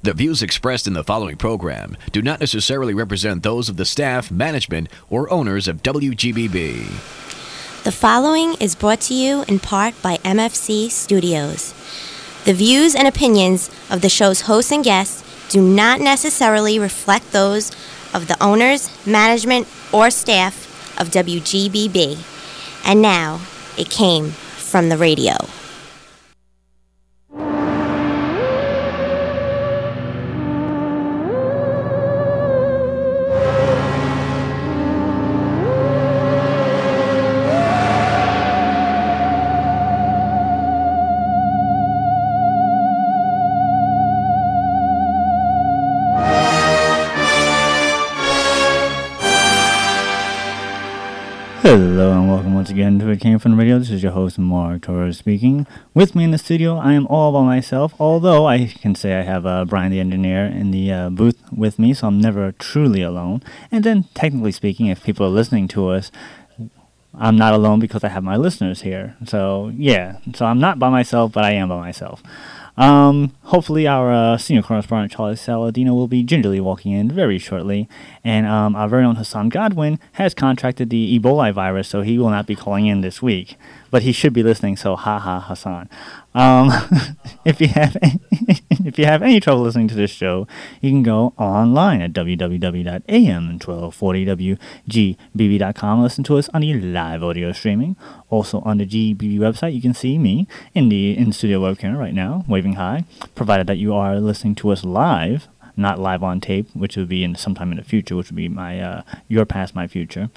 The views expressed in the following program do not necessarily represent those of the staff, management, or owners of WGBB. The following is brought to you in part by MFC Studios. The views and opinions of the show's hosts and guests do not necessarily reflect those of the owners, management, or staff of WGBB. And now, it came from the radio. Hello and welcome once again to It Came From the Radio. This is your host Mark Torres speaking. With me in the studio, I am all by myself, although I can say I have Brian the engineer in the booth with me, so I'm never truly alone. And then, technically speaking, if people are listening to us, I'm not alone because I have my listeners here. So, yeah, so I'm not by myself, but I am by myself. Hopefully our senior correspondent Charlie Saladino will be gingerly walking in very shortly, and our very own Hassan Godwin has contracted the Ebola virus, so he will not be calling in this week, but he should be listening, so haha Hassan. If you have any trouble listening to this show, you can go online at www.am1240wgbb.com and listen to us on the live audio streaming. Also on the GBB website, you can see me in the studio webcam right now, waving hi, provided that you are listening to us live, not live on tape, which would be in sometime in the future, which would be my your past, my future.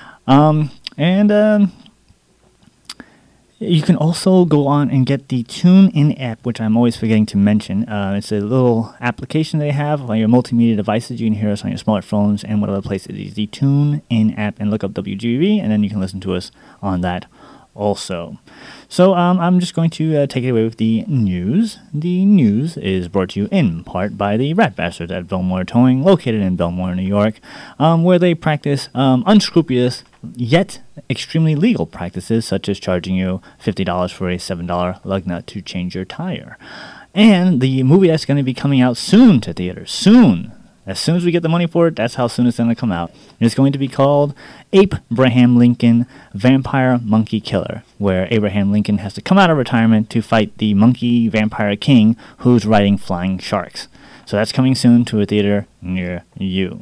You can also go on and get the TuneIn app, which I'm always forgetting to mention. It's a little application they have on your multimedia devices. You can hear us on your smartphones and whatever places. It's the TuneIn app, and look up WGB, and then you can listen to us on that also. So I'm just going to take it away with the news. The news is brought to you in part by the Rat Bastards at Belmore Towing, located in Belmore, New York, where they practice unscrupulous yet extremely legal practices, such as charging you $50 for a $7 lug nut to change your tire. And the movie that's going to be coming out soon to theaters, soon. As soon as we get the money for it, that's how soon it's going to come out. It's going to be called Abraham Lincoln Vampire Monkey Killer, where Abraham Lincoln has to come out of retirement to fight the monkey vampire king who's riding flying sharks. So that's coming soon to a theater near you.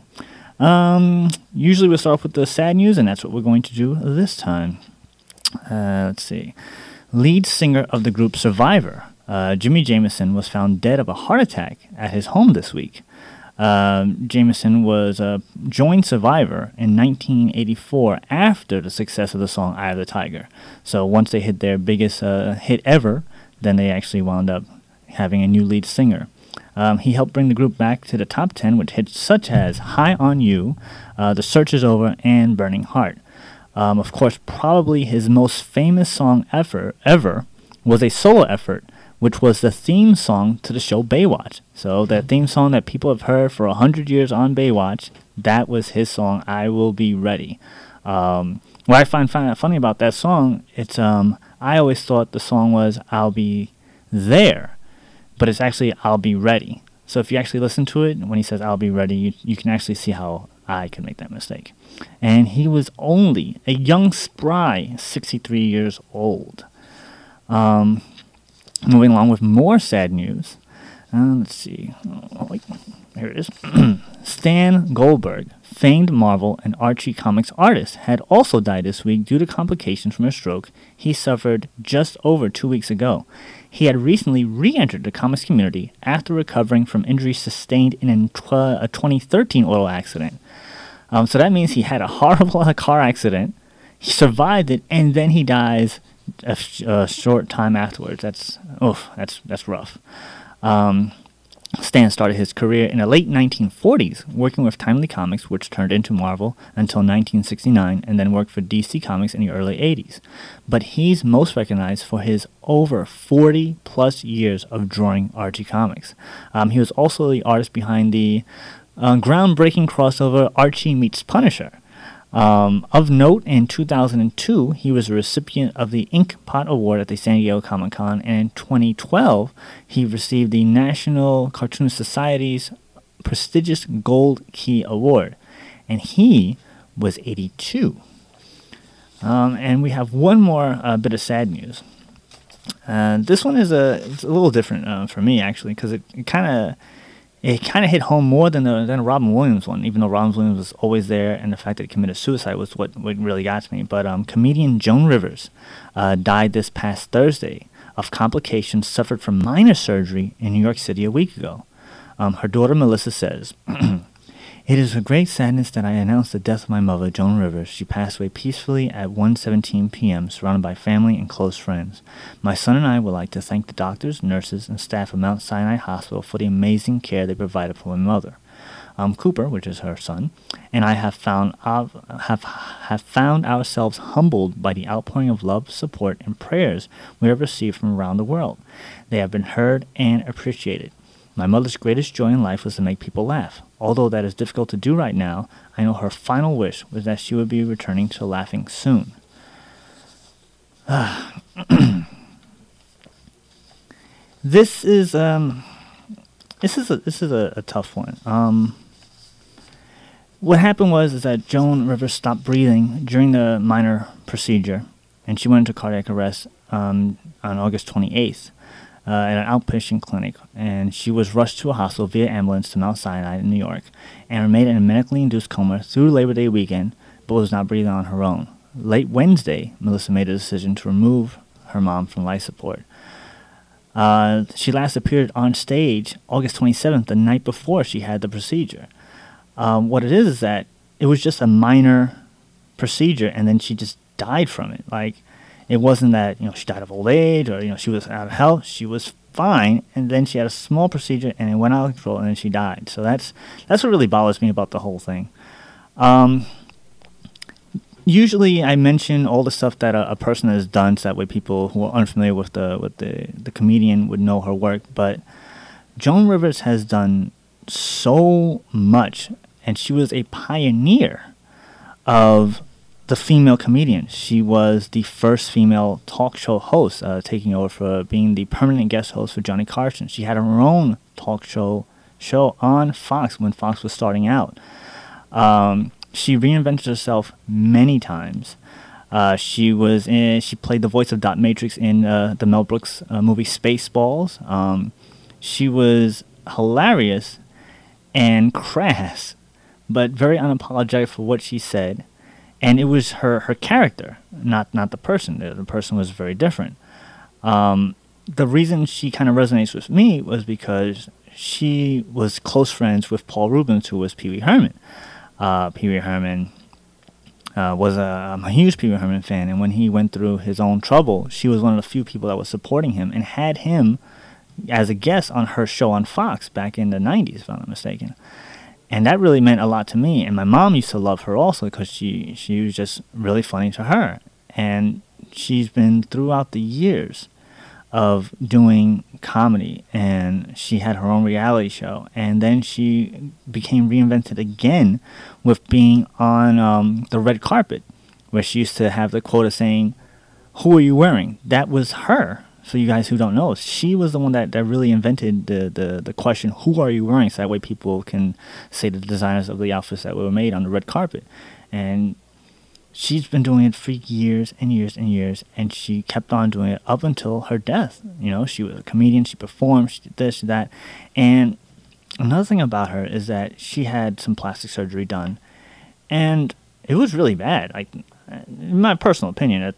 Usually we'll start off with the sad news, and that's what we're going to do this time. Let's see. Lead singer of the group Survivor, Jimmy Jamison, was found dead of a heart attack at his home this week. Jamison was joined Survivor in 1984 after the success of the song Eye of the Tiger. So once they hit their biggest hit ever, then they actually wound up having a new lead singer. He helped bring the group back to the top 10 with hits such as High on You, The Search Is Over, and Burning Heart. Of course, probably his most famous song ever was a solo effort, which was the theme song to the show Baywatch. So that theme song that people have heard for 100 years on Baywatch, that was his song, I Will Be Ready. What I find funny about that song, it's I always thought the song was I'll Be There, but it's actually I'll Be Ready. So if you actually listen to it, when he says I'll Be Ready, you can actually see how I could make that mistake. And he was only a young, spry 63 years old. Moving along with more sad news. Let's see. Oh, wait. Here it is. Stan Goldberg, famed Marvel and Archie Comics artist, had also died this week due to complications from a stroke he suffered just over 2 weeks ago. He had recently re-entered the comics community after recovering from injuries sustained in a 2013 auto accident. So that means he had a horrible car accident, he survived it, and then he dies a short time afterwards. That's rough. Stan started his career in the late 1940s, working with Timely Comics, which turned into Marvel until 1969, and then worked for DC Comics in the early 80s. But he's most recognized for his over 40-plus years of drawing Archie Comics. He was also the artist behind the groundbreaking crossover Archie Meets Punisher. Of note, in 2002, he was a recipient of the Ink Pot Award at the San Diego Comic-Con, and in 2012, he received the National Cartoon Society's prestigious Gold Key Award, and he was 82. And we have one more bit of sad news. This one it's a little different for me, actually, because it kind of hit home more than the Robin Williams one, even though Robin Williams was always there, and the fact that he committed suicide was what really got to me. But comedian Joan Rivers died this past Thursday of complications suffered from minor surgery in New York City a week ago. Her daughter Melissa says, "It is with great sadness that I announce the death of my mother, Joan Rivers. She passed away peacefully at 1:17 p.m., surrounded by family and close friends. My son and I would like to thank the doctors, nurses, and staff of Mount Sinai Hospital for the amazing care they provided for my mother. Cooper, which is her son, and I have found ourselves humbled by the outpouring of love, support, and prayers we have received from around the world. They have been heard and appreciated. My mother's greatest joy in life was to make people laugh. Although that is difficult to do right now, I know her final wish was that she would be returning to laughing soon." This is a tough one. What happened was that Joan Rivers stopped breathing during the minor procedure, and she went into cardiac arrest on August 28th. At an outpatient clinic, and she was rushed to a hospital via ambulance to Mount Sinai in New York, and remained in a medically induced coma through Labor Day weekend, but was not breathing on her own. Late Wednesday, Melissa made a decision to remove her mom from life support. She last appeared on stage August 27th, the night before she had the procedure. What it is that it was just a minor procedure, and then she just died from it. Like, it wasn't that, she died of old age or, she was out of health. She was fine, and then she had a small procedure, and it went out of control, and then she died. So that's what really bothers me about the whole thing. Usually I mention all the stuff that a person has done, so that way people who are unfamiliar with the comedian would know her work. But Joan Rivers has done so much, and she was a pioneer of the female comedian. She was the first female talk show host, taking over for being the permanent guest host for Johnny Carson. She had her own talk show on Fox when Fox was starting out. She reinvented herself many times. She played the voice of Dot Matrix in the Mel Brooks movie Spaceballs. She was hilarious and crass, but very unapologetic for what she said. And it was her character, not the person. The person was very different. The reason she kind of resonates with me was because she was close friends with Paul Reubens, who was Pee Wee Herman. Pee Wee Herman was I'm a huge Pee Wee Herman fan, and when he went through his own trouble, she was one of the few people that was supporting him and had him as a guest on her show on Fox back in the 90s, if I'm not mistaken. And that really meant a lot to me. And my mom used to love her also because she was just really funny to her. And she's been throughout the years of doing comedy. And she had her own reality show. And then she became reinvented again with being on the red carpet, where she used to have the quote of saying, "Who are you wearing?" That was her. For you guys who don't know, she was the one that really invented the question, "Who are you wearing?" So that way people can say the designers of the outfits that were made on the red carpet. And she's been doing it for years and years and years, and she kept on doing it up until her death. She was a comedian, she performed, she did this, she did that. And another thing about her is that she had some plastic surgery done, and it was really bad. Like, in my personal opinion, that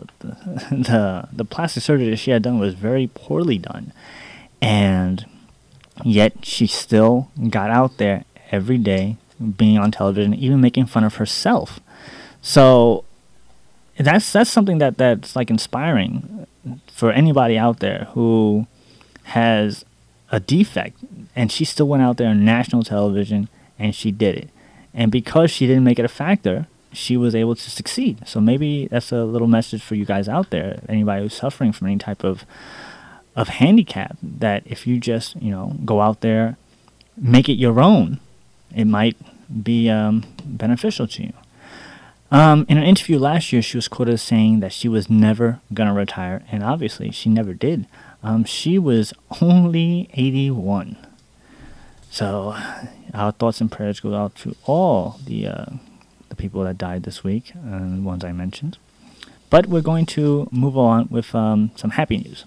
the plastic surgery that she had done was very poorly done, and yet she still got out there every day, being on television, even making fun of herself. So that's something that's like inspiring for anybody out there who has a defect, and she still went out there on national television and she did it. And because she didn't make it a factor, she was able to succeed. So maybe that's a little message for you guys out there, anybody who's suffering from any type of handicap, that if you just, go out there, make it your own, it might be beneficial to you. In an interview last year, she was quoted as saying that she was never going to retire, and obviously she never did. She was only 81. So our thoughts and prayers go out to all the people that died this week, the ones I mentioned. But we're going to move on with some happy news.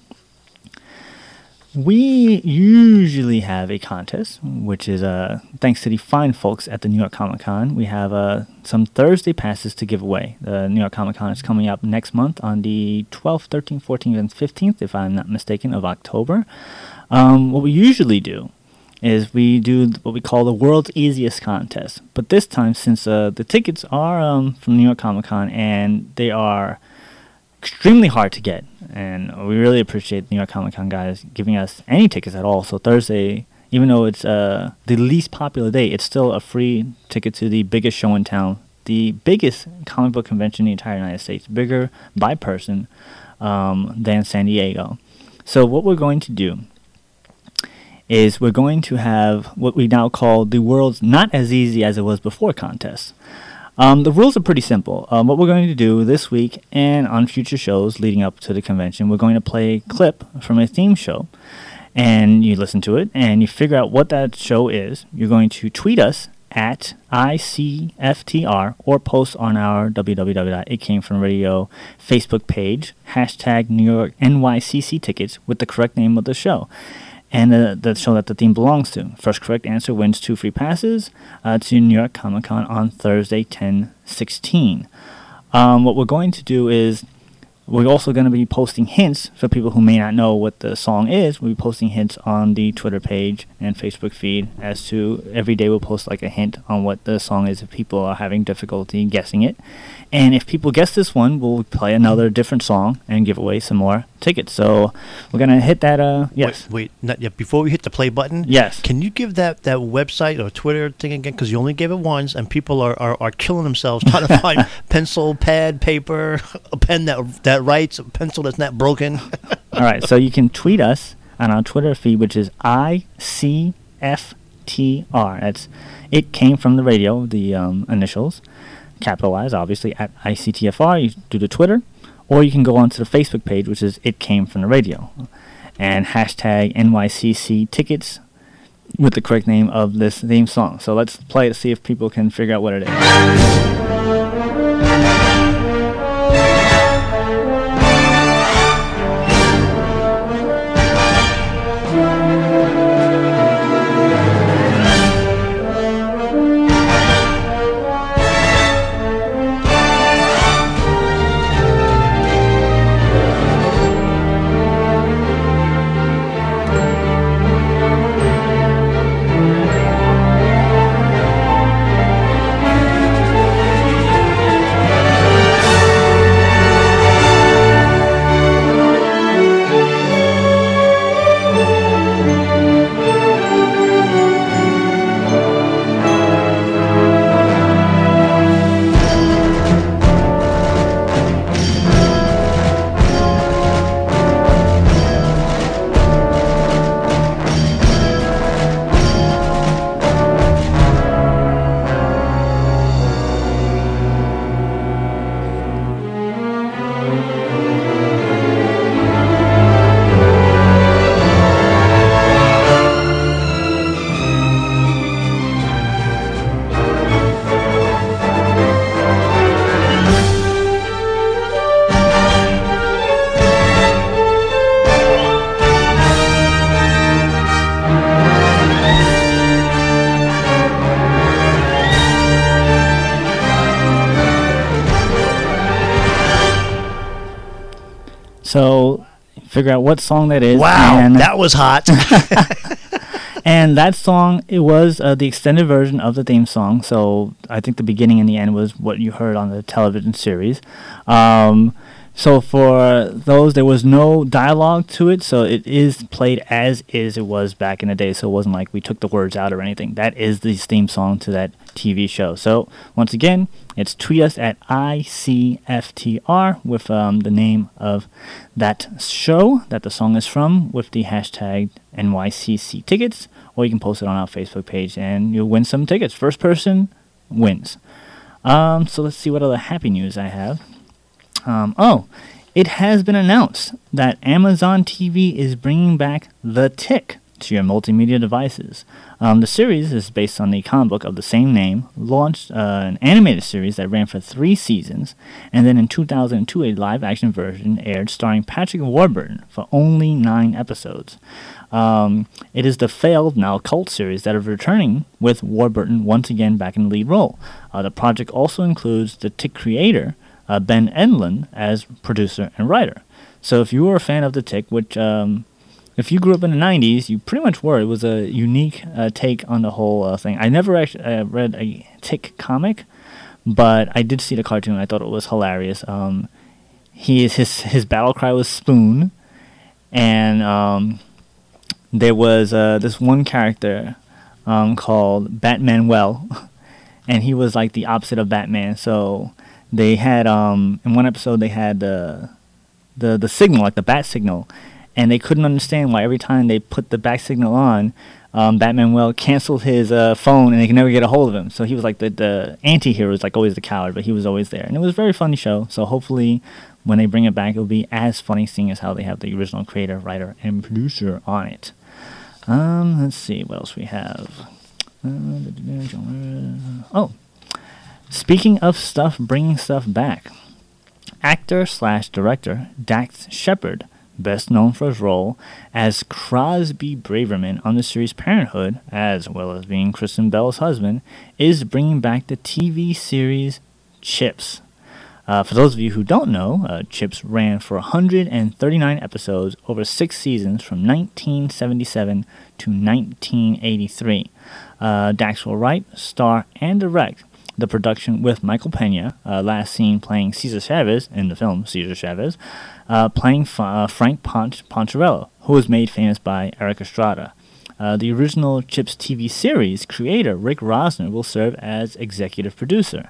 We usually have a contest, which is thanks to the fine folks at the New York Comic Con. We have some Thursday passes to give away. The New York Comic Con is coming up next month on the 12th, 13th, 14th, and 15th, if I'm not mistaken, of October. What we usually do is we do what we call the World's Easiest Contest. But this time, since the tickets are from New York Comic Con and they are extremely hard to get, and we really appreciate New York Comic Con guys giving us any tickets at all. So Thursday, even though it's the least popular day, it's still a free ticket to the biggest show in town, the biggest comic book convention in the entire United States, bigger by person than San Diego. So what we're going to do is we're going to have what we now call the world's not as easy as it was before contest. The rules are pretty simple. What we're going to do this week and on future shows leading up to the convention, we're going to play a clip from a theme show, and you listen to it, and you figure out what that show is. You're going to tweet us at ICFTR or post on our www.itcamefromradio Facebook page, hashtag New York NYCC tickets with the correct name of the show and the show that the theme belongs to. First correct answer wins 2 free passes to New York Comic Con on Thursday, 10/16. What we're going to do is we're also going to be posting hints for people who may not know what the song is. We'll be posting hints on the Twitter page and Facebook feed as to every day we'll post like a hint on what the song is if people are having difficulty guessing it. And if people guess this one, we'll play another different song and give away some more tickets. So we're going to hit that, yes. Wait, not yet. Before we hit the play button, yes. Can you give that website or Twitter thing again? Because you only gave it once, and people are killing themselves trying to find pencil, pad, paper, a pen that writes, a pencil that's not broken. All right, so you can tweet us on our Twitter feed, which is ICFTR. That's It Came From The Radio, the initials. Capitalized, obviously, at ICTFR. You do the Twitter, or you can go onto the Facebook page, which is It Came From The Radio, and hashtag NYCC tickets with the correct name of this theme song. So let's play it, see if people can figure out what it is. So figure out what song that is. Wow, and that was hot. And that song, it was the extended version of the theme song. So I think the beginning and the end was what you heard on the television series. So for those, there was no dialogue to it, so it is played as is it was back in the day, so it wasn't like we took the words out or anything. That is the theme song to that TV show. So once again, it's tweet us at ICFTR with the name of that show that the song is from with the hashtag NYCC tickets, or you can post it on our Facebook page and you'll win some tickets. First person wins. So let's see what other happy news I have. It has been announced that Amazon TV is bringing back The Tick to your multimedia devices. The series is based on the comic book of the same name, launched an animated series that ran for 3 seasons, and then in 2002 a live-action version aired starring Patrick Warburton for only 9 episodes. It is the failed, now cult series that is returning with Warburton once again back in the lead role. The project also includes the Tick creator, Ben Edlund, as producer and writer. So if you were a fan of The Tick, which if you grew up in the 90s, you pretty much were. It was a unique take on the whole thing. I never actually read a Tick comic, but I did see the cartoon. I thought it was hilarious. His battle cry was Spoon, and there was this one character called Batmanuel, and he was like the opposite of Batman. So they had in one episode they had the signal, like the bat signal, and they couldn't understand why every time they put the bat signal on, Batmanuel canceled his phone and they could never get a hold of him. So he was like the anti-hero, was like always the coward, but he was always there. And it was a very funny show. So hopefully when they bring it back, it'll be as funny, seeing as how they have the original creator, writer, and producer on it. Let's see what else we have. Speaking of stuff bringing stuff back, actor/director Dax Shepard, best known for his role as Crosby Braverman on the series Parenthood, as well as being Kristen Bell's husband, is bringing back the TV series Chips. For those of you who don't know, Chips ran for 139 episodes over 6 seasons from 1977 to 1983. Dax will write, star, and direct the production with Michael Pena, last seen playing Cesar Chavez in the film Cesar Chavez, playing Frank Poncherello, who was made famous by Eric Estrada. The original Chips TV series creator Rick Rosner will serve as executive producer.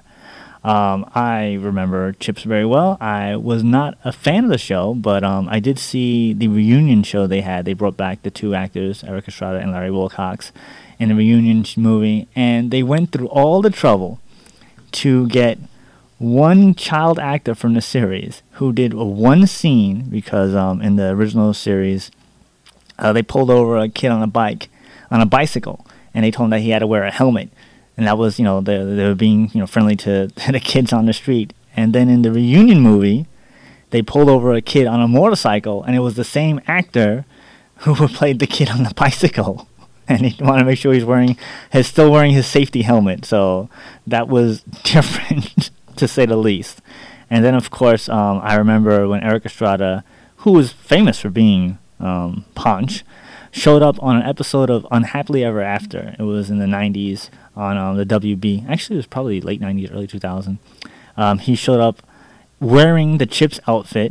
I remember Chips very well. I was not a fan of the show, but I did see the reunion show they had. They brought back the 2 actors, Eric Estrada and Larry Wilcox, in the reunion movie, and they went through all the trouble to get one child actor from the series who did one scene, because in the original series they pulled over a kid on a bicycle, and they told him that he had to wear a helmet. And that was, they were being, friendly to the kids on the street. And then in the reunion movie, they pulled over a kid on a motorcycle, and it was the same actor who played the kid on the bicycle. And he wanted to make sure he's still wearing his safety helmet. So that was different, to say the least. And then, of course, I remember when Eric Estrada, who was famous for being Ponch, showed up on an episode of Unhappily Ever After. It was in the 90s on the WB. Actually, it was probably late 90s, early 2000. He showed up wearing the Chips outfit,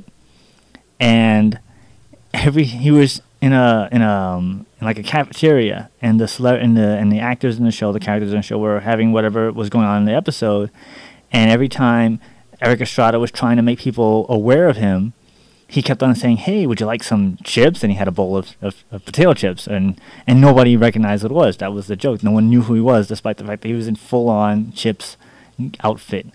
and he was in like a cafeteria, and the actors in the show, the characters in the show, were having whatever was going on in the episode. And every time Eric Estrada was trying to make people aware of him, he kept on saying, "Hey, would you like some chips?" And he had a bowl of potato chips, and nobody recognized what it was. That was the joke. No one knew who he was, despite the fact that he was in full-on Chips outfit.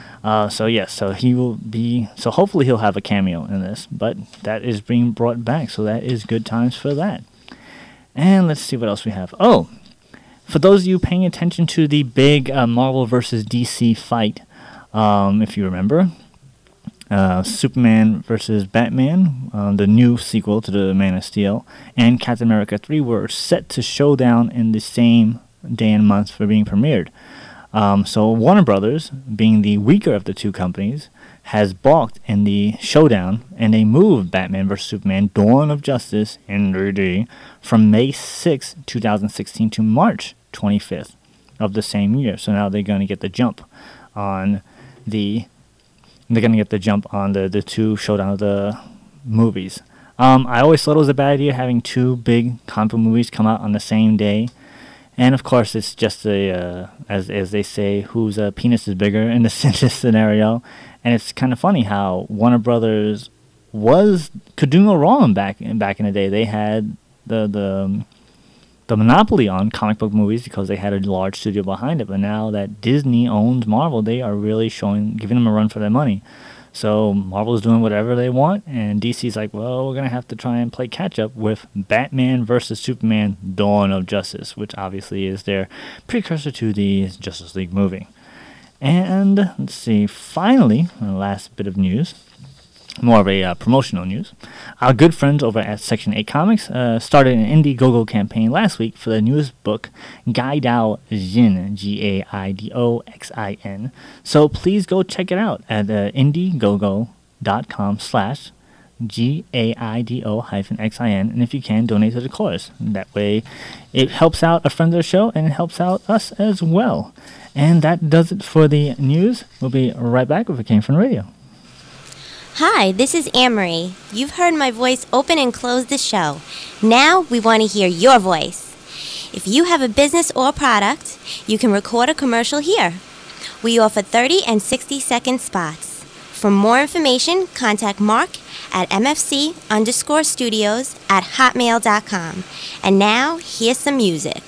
So he will be. So hopefully he'll have a cameo in this. But that is being brought back, so that is good times for that. And let's see what else we have. Oh, for those of you paying attention to the big Marvel versus DC fight, if you remember. Superman vs. Batman, the new sequel to the Man of Steel, and Captain America 3 were set to show down in the same day and month for being premiered. So Warner Brothers, being the weaker of the 2 companies, has balked in the showdown, and they moved Batman vs. Superman Dawn of Justice in 3D from May 6, 2016 to March 25th of the same year. So now they're going to get the jump on the 2 showdown of the movies. I always thought it was a bad idea having 2 big comic book movies come out on the same day. And of course, it's just as they say, whose penis is bigger in this scenario. And it's kind of funny how Warner Brothers could do no wrong back in the day. They had the the monopoly on comic book movies because they had a large studio behind it. But now that Disney owns Marvel, they are really giving them a run for their money. So Marvel's doing whatever they want, and DC's like, well, we're going to have to try and play catch-up with Batman vs. Superman Dawn of Justice, which obviously is their precursor to the Justice League movie. And, let's see, finally, the last bit of news, more of a promotional news. Our good friends over at Section 8 Comics started an Indiegogo campaign last week for the newest book, Gaidao Xin, Gaidoxin. So please go check it out at indiegogo.com/GAIDO-XIN, and if you can, donate to the cause. That way it helps out a friend of the show and it helps out us as well. And that does it for the news. We'll be right back with It Came From Radio. Hi, this is Anne-Marie. You've heard my voice open and close the show. Now we want to hear your voice. If you have a business or product, you can record a commercial here. We offer 30 and 60-second spots. For more information, contact Mark at mfc_studios@hotmail.com. And now, here's some music.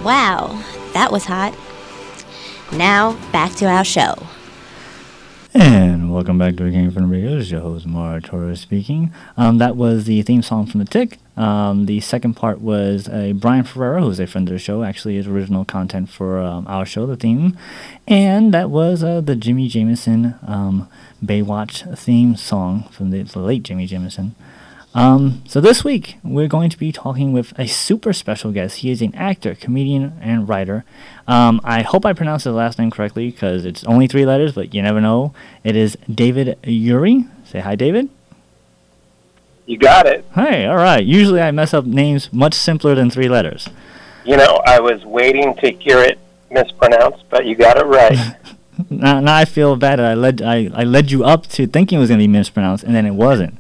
Wow, that was hot. Now, back to our show. And welcome back to A Game from the Radio. This is your host, Mara Torres speaking. That was the theme song from The Tick. The second part was Brian Ferrero, who's a friend of the show, actually is original content for our show, the theme. And that was the Jimmy Jameson Baywatch theme song from the late Jimmy Jameson. So this week, we're going to be talking with a super special guest. He is an actor, comedian, and writer. I hope I pronounced his last name correctly because it's only 3 letters, but you never know. It is David Uri. Say hi, David. You got it. Hey, all right. Usually I mess up names much simpler than 3 letters. You know, I was waiting to hear it mispronounced, but you got it right. Now I feel bad that I led you up to thinking it was going to be mispronounced, and then it wasn't.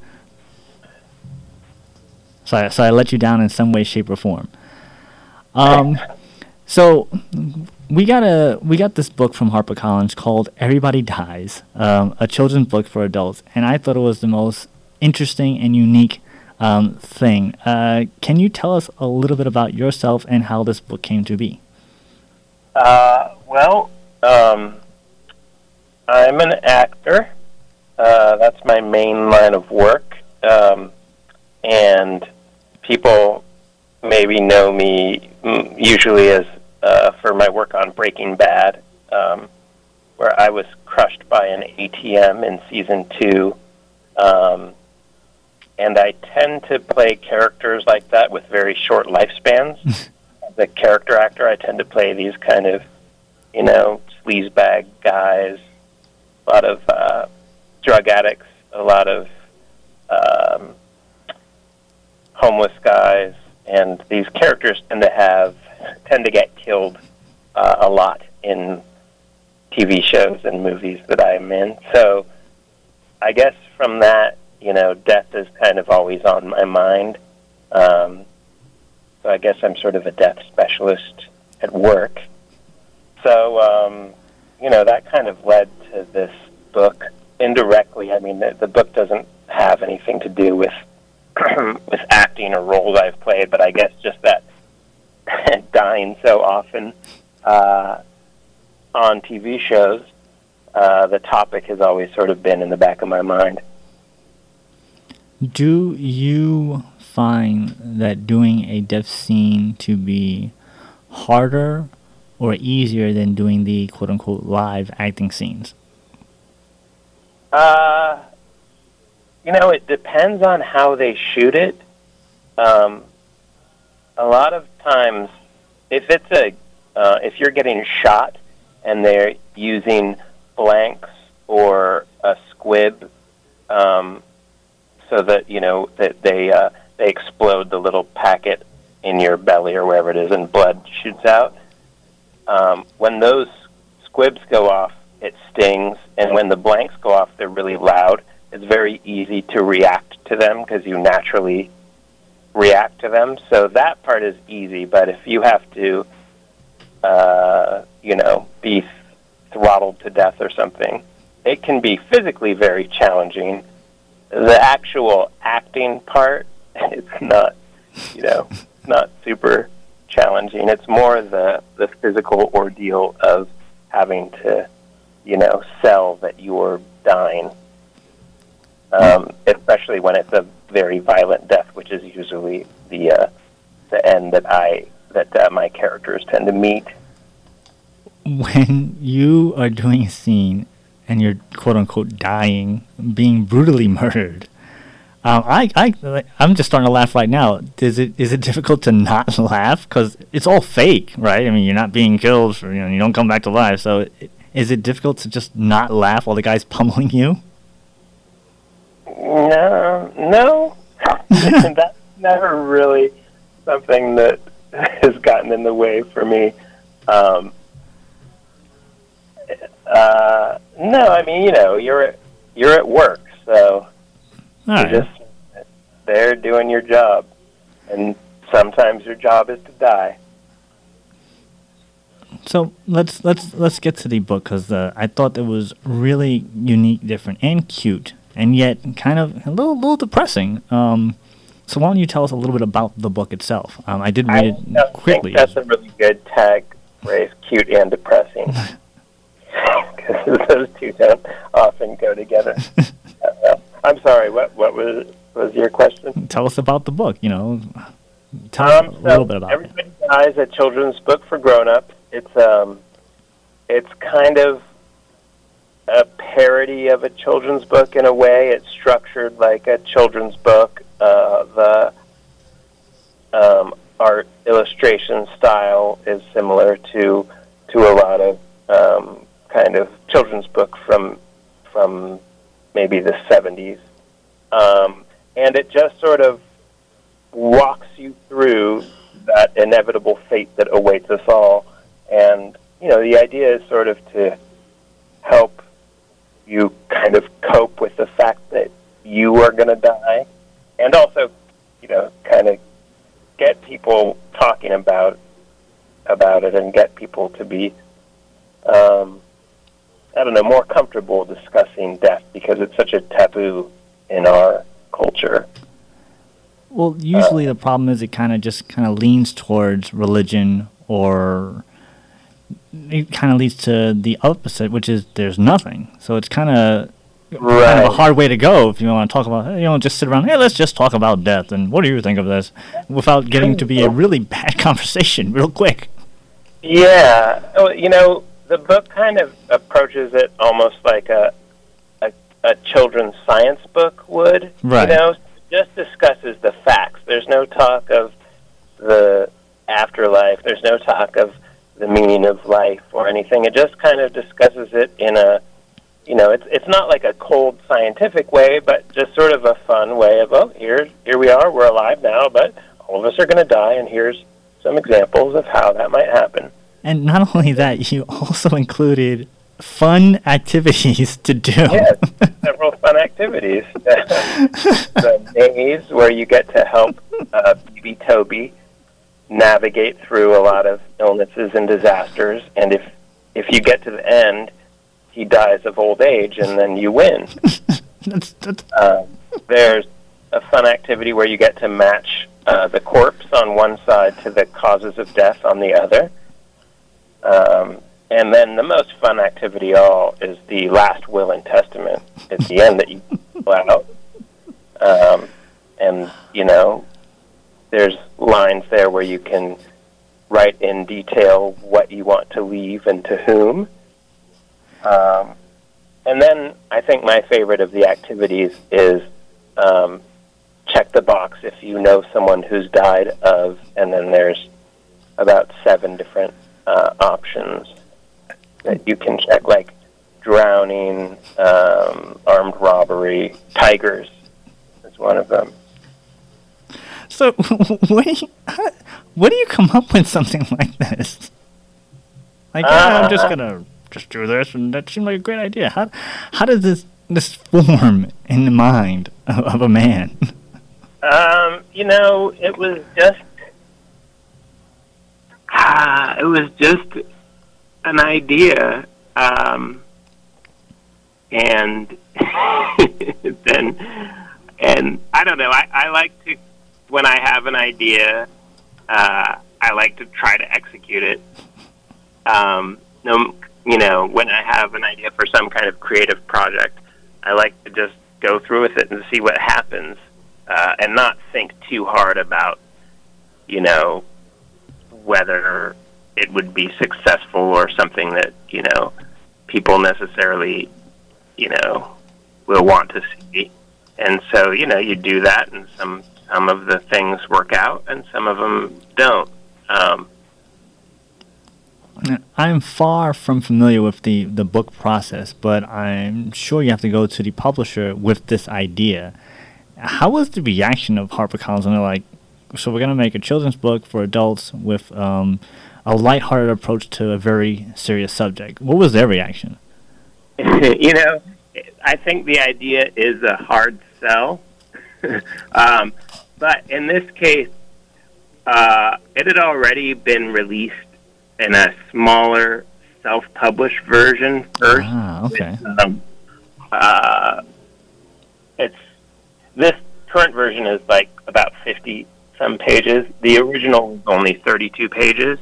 So I let you down in some way, shape, or form. So we got this book from HarperCollins called Everybody Dies, a children's book for adults, and I thought it was the most interesting and unique thing. Can you tell us a little bit about yourself and how this book came to be? Well, I'm an actor. That's my main line of work. And people maybe know me usually as for my work on Breaking Bad, where I was crushed by an ATM in season 2. And I tend to play characters like that with very short lifespans. As a character actor, I tend to play these kind of, sleazebag guys, a lot of drug addicts, a lot of homeless guys, and these characters tend to get killed a lot in TV shows and movies that I'm in. So I guess from that, death is kind of always on my mind. So I guess I'm sort of a death specialist at work. So, that kind of led to this book indirectly. I mean, the book doesn't have anything to do with with acting or roles I've played, but I guess just that dying so often on TV shows, the topic has always sort of been in the back of my mind. Do you find that doing a death scene to be harder or easier than doing the quote-unquote live acting scenes? It depends on how they shoot it. A lot of times, if you're getting shot and they're using blanks or a squib, so that that they explode the little packet in your belly or wherever it is, and blood shoots out. When those squibs go off, it stings, and when the blanks go off, they're really loud. It's very easy to react to them because you naturally react to them. So that part is easy, but if you have to, be throttled to death or something, it can be physically very challenging. The actual acting part, it's not, not super challenging. It's more the physical ordeal of having to, sell that you're dying. Especially when it's a very violent death, which is usually the end that my characters tend to meet. When you are doing a scene and you're quote unquote dying, being brutally murdered, I'm just starting to laugh right now. Is it difficult to not laugh because it's all fake, right? I mean, you're not being killed, you don't come back to life. So is it difficult to just not laugh while the guy's pummeling you? No. That's never really something that has gotten in the way for me. No, I mean, you're at work, so you're just there doing your job, and sometimes your job is to die. So let's get to the book because I thought it was really unique, different, and cute, and yet kind of a little depressing. So why don't you tell us a little bit about the book itself? I did read it I quickly. think that's a really good tag phrase, cute and depressing. Because those two don't often go together. I'm sorry, what was your question? Tell us about the book, Tell us a little bit about it. Everybody Dies, a children's book for grown-ups. It's kind of a parody of a children's book in a way. It's structured like a children's book. The art illustration style is similar to a lot of kind of children's book from maybe the 70s. And it just sort of walks you through that inevitable fate that awaits us all. And, the idea is sort of to help you kind of cope with the fact that you are going to die, and also, kind of get people talking about it and get people to be, more comfortable discussing death, because it's such a taboo in our culture. Well, usually the problem is it kind of leans towards religion, or it kind of leads to the opposite, which is there's nothing. So it's kind of a hard way to go if you want to talk about, just sit around, hey, let's just talk about death, and what do you think of this, without getting to be a really bad conversation real quick. Yeah. The book kind of approaches it almost like a children's science book would. Right. It just discusses the facts. There's no talk of the afterlife. There's no talk of the meaning of life or anything. It just kind of discusses it in a, it's not like a cold scientific way, but just sort of a fun way of, here we are, we're alive now, but all of us are going to die, and here's some examples of how that might happen. And not only that, you also included fun activities to do. Yes, several fun activities. The maze, where you get to help baby Toby navigate through a lot of illnesses and disasters, and if you get to the end, he dies of old age, and then you win. There's a fun activity where you get to match the corpse on one side to the causes of death on the other. And then the most fun activity of all is the last will and testament at the end that you fill out. And, there's lines there where you can write in detail what you want to leave and to whom. And then I think my favorite of the activities is check the box if you know someone who's died of, and then there's about 7 different options that you can check, like drowning, armed robbery, tigers is one of them. So, where do you come up with something like this? I'm just gonna do this, and that seemed like a great idea. How does this form in the mind of a man? It was just an idea, and then I don't know. I like to, when I have an idea, I like to try to execute it. When I have an idea for some kind of creative project, I like to just go through with it and see what happens, and not think too hard about, whether it would be successful or something that, people necessarily, will want to see. And so, you do that, and some of the things work out, and some of them don't. I'm far from familiar with the book process, but I'm sure you have to go to the publisher with this idea. How was the reaction of HarperCollins when they're like, so we're going to make a children's book for adults with a lighthearted approach to a very serious subject? What was their reaction? I think the idea is a hard sell. But in this case, it had already been released in a smaller self-published version first. current version is like about 50 some pages. The original was only 32 pages.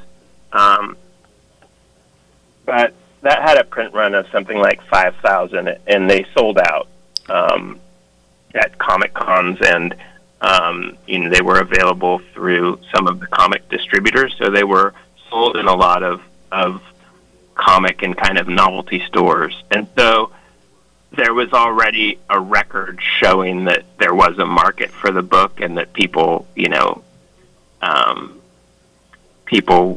But that had a print run of something like 5,000, and they sold out at Comic Cons, and they were available through some of the comic distributors. So they were sold in a lot of comic and kind of novelty stores, and so there was already a record showing that there was a market for the book, and that people, people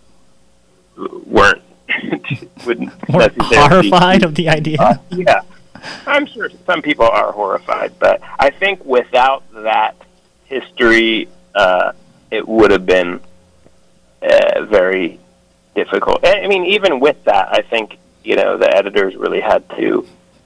wouldn't were horrified of the idea. Yeah, I'm sure some people are horrified, but I think without that history, it would have been very difficult. I mean, even with that, I think the editors really had to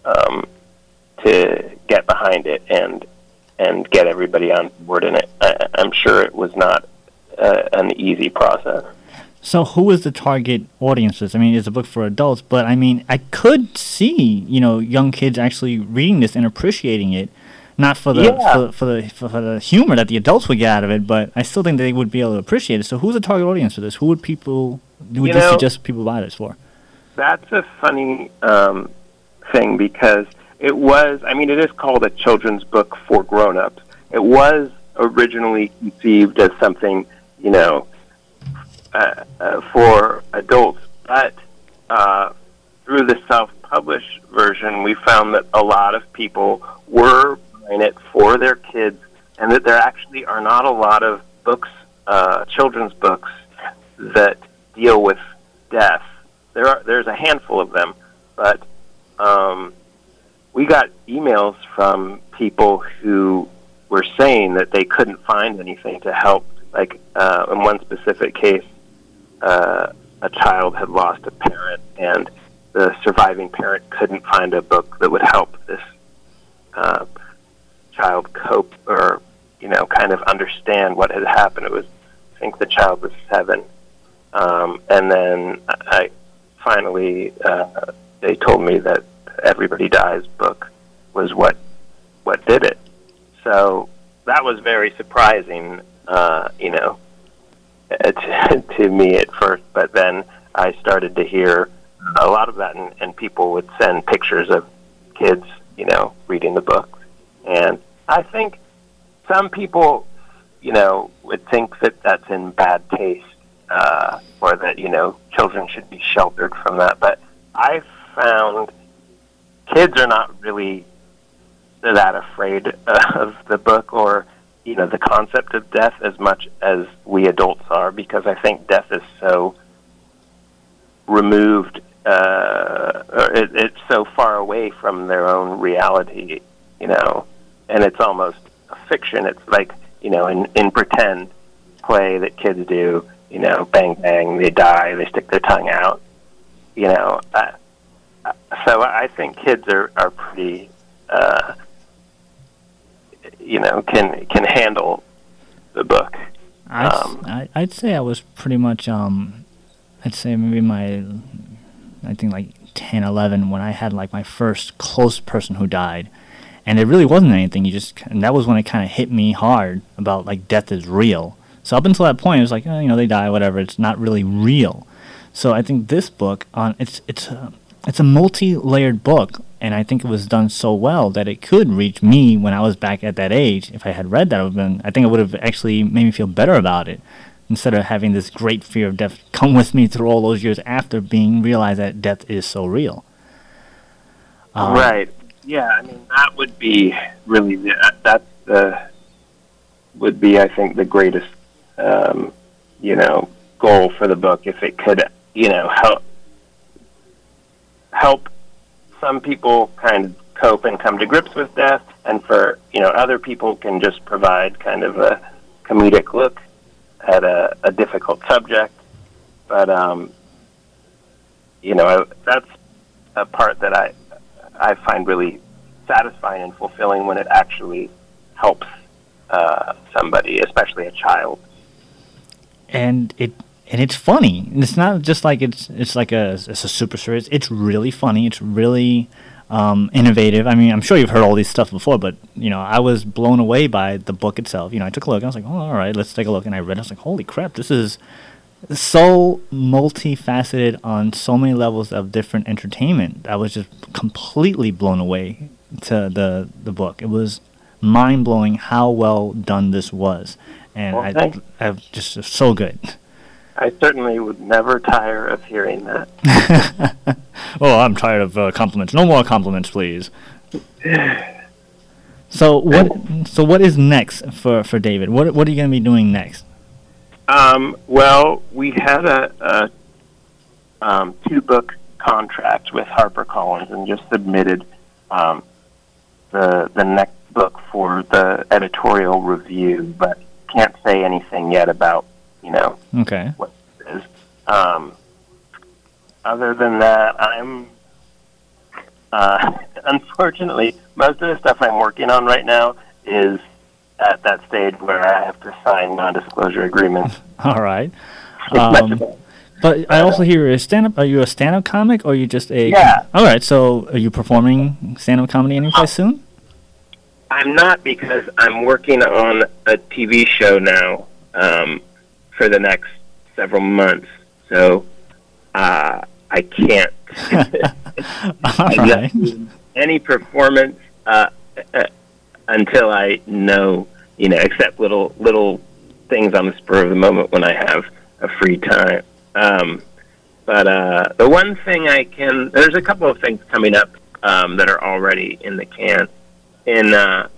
get behind it and get everybody on board in it. I'm sure it was not an easy process. So who is the target audiences? I mean, it's a book for adults, but I mean, I could see, young kids actually reading this and appreciating it, not for the for the humor that the adults would get out of it, but I still think they would be able to appreciate it. So who's the target audience for this? Who would you suggest people buy this for? That's a funny thing, because it is called a children's book for grown-ups. It was originally conceived as something, for adults, but through the self-published version, we found that a lot of people were buying it for their kids, and that there actually are not a lot of books, children's books, that deal with death. There's a handful of them, but we got emails from people who were saying that they couldn't find anything to help. Like in one specific case, a child had lost a parent, and the surviving parent couldn't find a book that would help this child cope, or kind of understand what had happened. I think the child was 7, and then I finally they told me that Everybody Dies book was what did it. So that was very surprising, to me at first, but then I started to hear a lot of that, and people would send pictures of kids, reading the book. And I think some people, would think that that's in bad taste, or that, children should be sheltered from that. But I found kids are not really that afraid of the book, or the concept of death, as much as we adults are, because I think death is so removed, or it's so far away from their own reality, and it's almost a fiction. It's like, in pretend play that kids do, bang, bang, they die, they stick their tongue out, so I think kids are pretty, can handle the book. I'd say I was pretty much, I'd say maybe I think like 10, 11, when I had like my first close person who died. And it really wasn't anything. And that was when it kind of hit me hard about like death is real. So up until that point, it was like, they die, whatever. It's not really real. So I think this book, it's a multi-layered book, and I think it was done so well that it could reach me when I was back at that age. If I had read that, I think it would have actually made me feel better about it, instead of having this great fear of death come with me through all those years after realized that death is so real. Right. Yeah, I mean, that would be really, would be, I think, the greatest, goal for the book, if it could, help some people kind of cope and come to grips with death, and for, other people can just provide kind of a comedic look at a difficult subject. But, that's a part that I find really satisfying and fulfilling, when it actually helps somebody, especially a child. And it's funny. It's not just like it's like a super serious. It's really funny. It's really innovative. I mean, I'm sure you've heard all these stuff before, but I was blown away by the book itself. I took a look. I was like, oh, all right, let's take a look. And I read. I was like, holy crap, this is so multifaceted on so many levels of different entertainment. I was just completely blown away to the book. It was mind blowing how well done this was, and I just so good. I certainly would never tire of hearing that. Oh, I'm tired of compliments. No more compliments, please. So what is next for David? What are you going to be doing next? Well, we had a 2-book contract with HarperCollins and just submitted the next book for the editorial review, but can't say anything yet about Okay. what it is. Other than that, I'm unfortunately most of the stuff I'm working on right now is at that stage where I have to sign non-disclosure agreements. All right. But I also hear a stand-up. Are you a stand-up comic, or are you just a? Yeah. All right. So, are you performing stand-up comedy anytime soon? I'm not, because I'm working on a TV show now for the next several months. So I can't All right. any performance until I know, except little things on the spur of the moment when I have a free time. But the one thing there's a couple of things coming up that are already in the can. In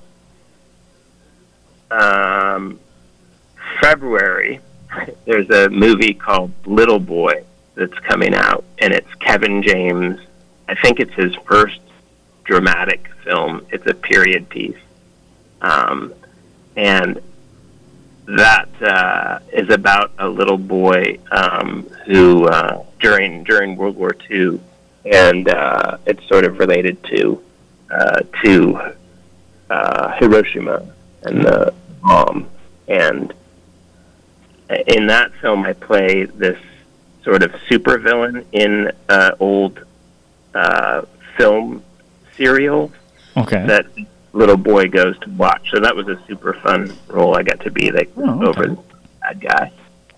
February, there's a movie called Little Boy that's coming out, and it's Kevin James. I think it's his first dramatic film. It's a period piece. And that is about a little boy who, during World War II, and it's sort of related to Hiroshima and the bomb. And in that film, I play this sort of supervillain in old film serial that little boy goes to watch. So that was a super fun role. I got to be over the bad guy.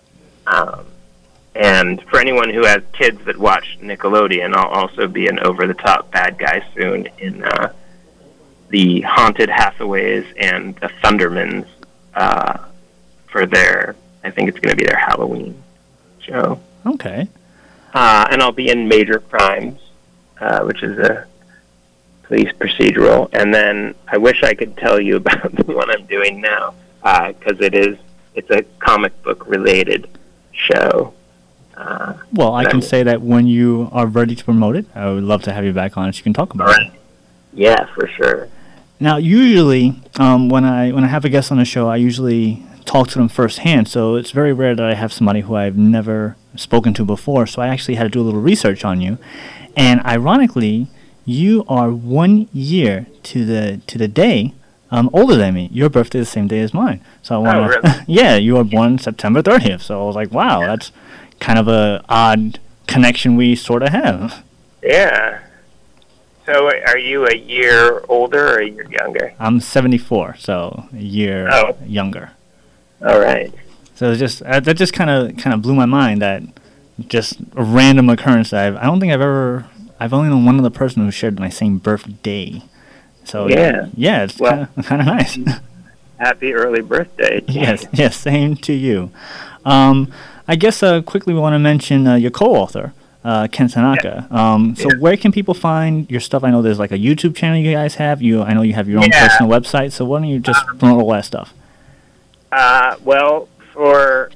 And for anyone who has kids that watch Nickelodeon, I'll also be an over-the-top bad guy soon in the Haunted Hathaways and the Thundermans for I think it's going to be their Halloween show. Okay. And I'll be in Major Crimes, which is a police procedural. And then I wish I could tell you about the one I'm doing now, because it's a comic book related show. Well, I can say that when you are ready to promote it, I would love to have you back on so you can talk about it. Yeah, for sure. Now, usually, when I have a guest on the show, I usually talk to them firsthand. So it's very rare that I have somebody who I've never spoken to before. So I actually had to do a little research on you, and ironically, you are 1 year to the day older than me. Your birthday is the same day as mine. So I want really? Yeah, you were born September 30th. So I was like, wow, that's kind of a odd connection we sort of have. Yeah. So are you a year older or a year younger? I'm 74, so a year younger. All right. So it's just that just kind of blew my mind, that just a random occurrence that I don't think I've only known one other person who shared my same birthday. So yeah, it's kind of nice. Happy early birthday. Yes, same to you. I guess quickly we want to mention your co-author, Ken Tanaka. So where can people find your stuff? I know there's like a YouTube channel you guys have. I know you have your own personal website. So why don't you just promote all that stuff? Well, for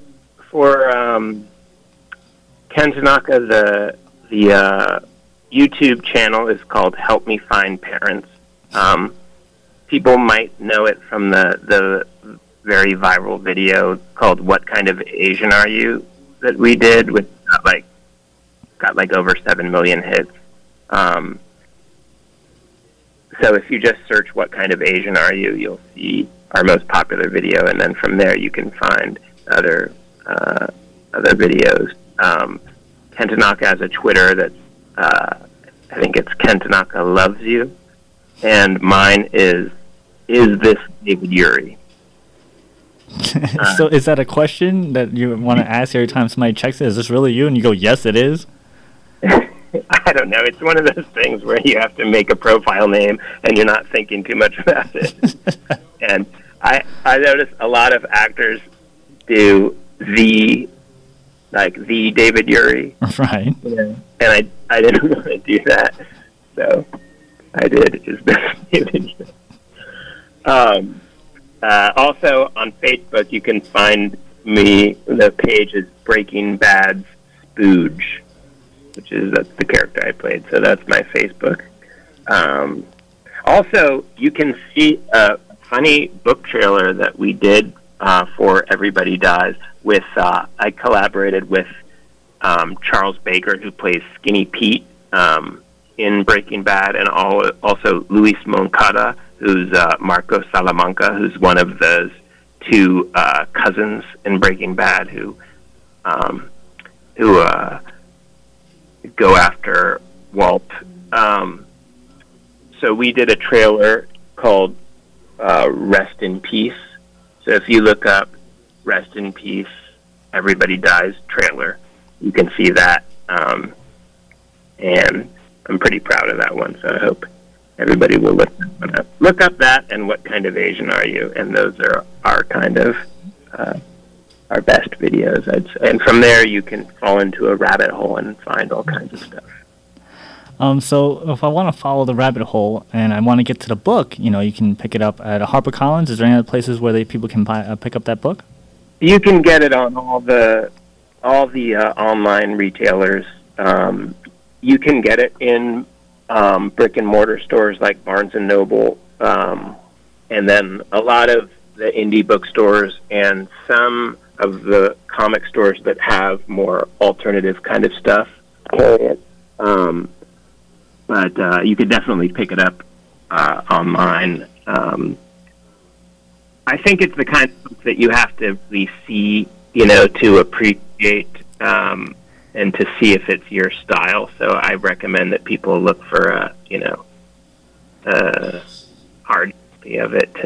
Ken Tanaka, the YouTube channel is called Help Me Find Parents. People might know it from the very viral video called "What Kind of Asian Are You?" that we did, which got like over 7 million hits. So if you just search "What Kind of Asian Are You?" you'll see our most popular video, and then from there you can find other videos. Ken Tanaka has a Twitter that's I think it's Ken Tanaka Loves You, and mine is this David Uri? So is that a question that you want to ask every time somebody checks it? Is this really you? And you go, yes, it is. I don't know. It's one of those things where you have to make a profile name and you're not thinking too much about it. And I notice a lot of actors do the David Uri. Right. Yeah. And I didn't want to do that. So I did. Is this David Uri? Also on Facebook, you can find me. The page is Breaking Bad's Spooge, which is that's the character I played. So that's my Facebook. Also, you can see a funny book trailer that we did for Everybody Dies. With I collaborated with Charles Baker, who plays Skinny Pete in Breaking Bad, and also Luis Moncada, who's Marco Salamanca, who's one of those two cousins in Breaking Bad who go after Walt. So we did a trailer called Rest in Peace. So if you look up Rest in Peace, Everybody Dies trailer, you can see that. And I'm pretty proud of that one, so I hope everybody will look up that and What Kind of Asian Are You? And those are our kind of our best videos, I'd say. And from there, you can fall into a rabbit hole and find all kinds of stuff. So if I want to follow the rabbit hole and I want to get to the book, you can pick it up at HarperCollins. Is there any other places where people can pick up that book? You can get it on all the online retailers. You can get it in brick and mortar stores like Barnes and Noble, and then a lot of the indie bookstores and some of the comic stores that have more alternative kind of stuff carry it. But you could definitely pick it up online. I think it's the kind of book that you have to really see, to appreciate and to see if it's your style. So I recommend that people look for a hard copy of it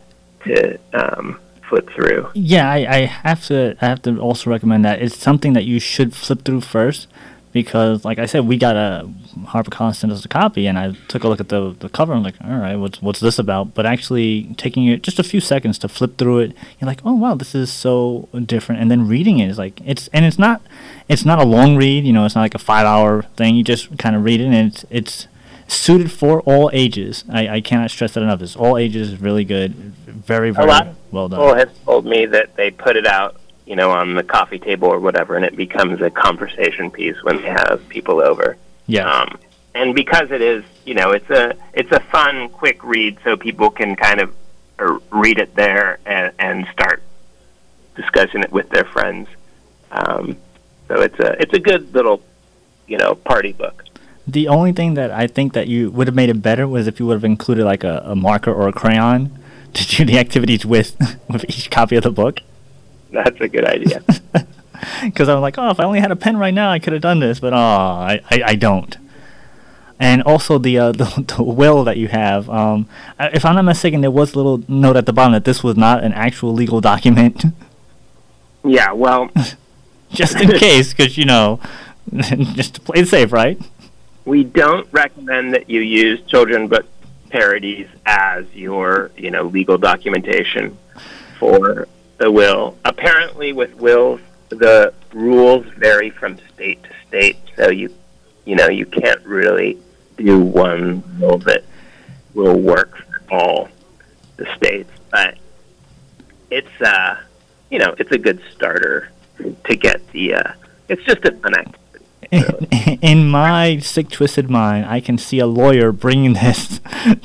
to flip through. Yeah, I have to also recommend that. It's something that you should flip through first, because, like I said, we got a HarperCollins sent us a copy, and I took a look at the cover. And I'm like, all right, what's this about? But actually taking it just a few seconds to flip through it, you're like, oh wow, this is so different. And then reading it is like it's not a long read. It's not like a 5-hour thing. You just kind of read it, and it's suited for all ages. I cannot stress that enough. It's all ages, is really good, very, very well done. People have told me that they put it out, on the coffee table or whatever, and it becomes a conversation piece when they have people over. Yeah. And because it is, it's a fun, quick read, so people can kind of read it there and start discussing it with their friends. So it's a good little, party book. The only thing that I think that you would have made it better was if you would have included like a marker or a crayon to do the activities with each copy of the book. That's a good idea. Because I'm like, if I only had a pen right now, I could have done this, but I don't. And also the will that you have. If I'm not mistaken, there was a little note at the bottom that this was not an actual legal document. Yeah, well, just in case, because just to play it safe, right? We don't recommend that you use children book parodies as your legal documentation for the will. Apparently, with wills, the rules vary from state to state, so you can't really do one will that will work for all the states. But it's it's a good starter to get the. It's just a fun activity. So. In my sick, twisted mind, I can see a lawyer bringing this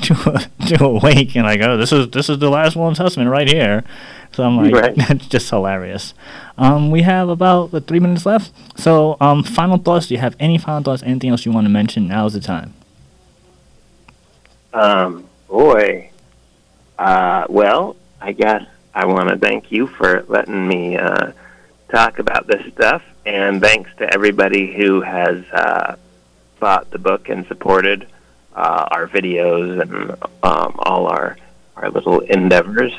to a wake and like, this is the last will and testament right here. So I'm like, right. That's just hilarious. We have about 3 minutes left. So final thoughts. Do you have any final thoughts? Anything else you want to mention? Now's the time. Well, I guess I want to thank you for letting me talk about this stuff, and thanks to everybody who has bought the book and supported our videos and all our little endeavors.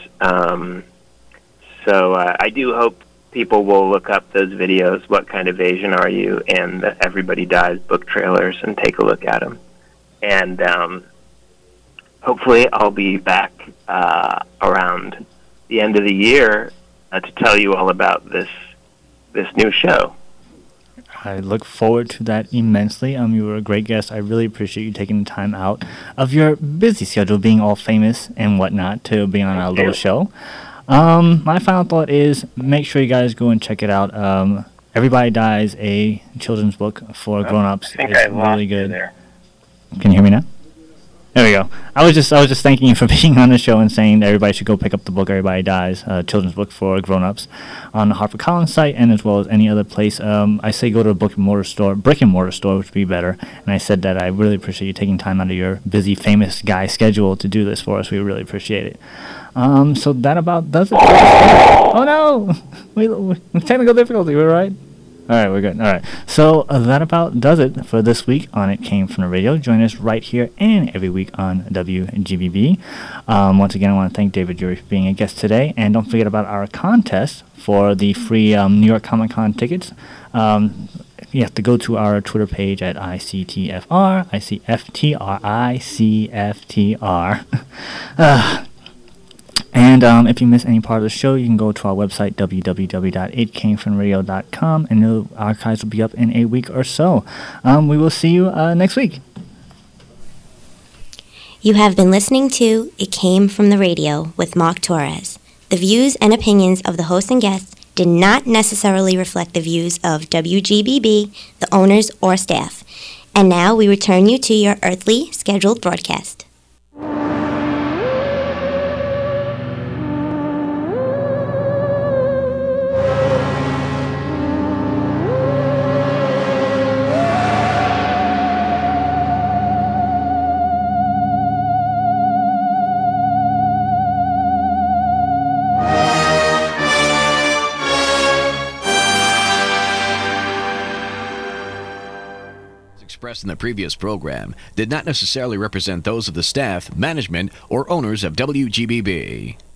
So I do hope people will look up those videos, What Kind of Asian Are You, and the Everybody Dies book trailers, and take a look at them. And hopefully I'll be back around the end of the year to tell you all about this new show. I look forward to that immensely. You were a great guest. I really appreciate you taking the time out of your busy schedule, being all famous and whatnot, to be on our little show. My final thought is make sure you guys go and check it out. Everybody Dies, a children's book for grown-ups. It's really good. There. Can you hear me now? There we go. I was just thanking you for being on the show and saying that everybody should go pick up the book Everybody Dies, a children's book for grown-ups, on the HarperCollins site, and as well as any other place. I say go to a brick and mortar store, which would be better. And I said that I really appreciate you taking time out of your busy, famous guy schedule to do this for us. We really appreciate it. So that about does it. Oh no! We technical difficulty. We're right. All right, we're good. All right. So that about does it for this week on It Came From the Radio. Join us right here and every week on WGBB. Once again, I want to thank David Jury for being a guest today. And don't forget about our contest for the free New York Comic Con tickets. You have to go to our Twitter page at ICTFR, ICFTR. And if you miss any part of the show, you can go to our website, www.itcamefromradio.com, and the archives will be up in a week or so. We will see you next week. You have been listening to It Came From the Radio with Mark Torres. The views and opinions of the host and guests did not necessarily reflect the views of WGBB, the owners, or staff. And now we return you to your earthly scheduled broadcast. In the previous program did not necessarily represent those of the staff, management, or owners of WGBB.